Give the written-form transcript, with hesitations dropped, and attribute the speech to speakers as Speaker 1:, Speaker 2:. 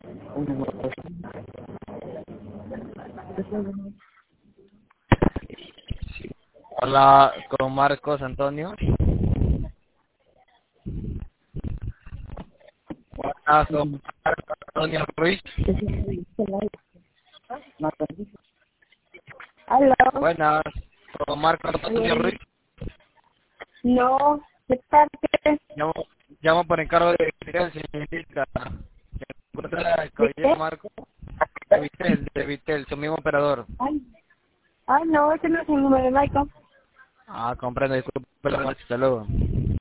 Speaker 1: Hola, con Marcos Antonio. Hola, con Marcos Antonio Ruiz.
Speaker 2: ¿Aló?
Speaker 1: Buenas, con Marcos Antonio Ruiz.
Speaker 2: No, ¿de parte?
Speaker 1: Llamo, llamo por encargo de señorita. ¿Se encuentra el
Speaker 2: ¿De
Speaker 1: caballero
Speaker 2: qué?
Speaker 1: Marco? De Vitel, su mismo operador.
Speaker 2: Ay, no, ese no es el número de Michael.
Speaker 1: Ah, comprendo, disculpe la noche, hasta luego.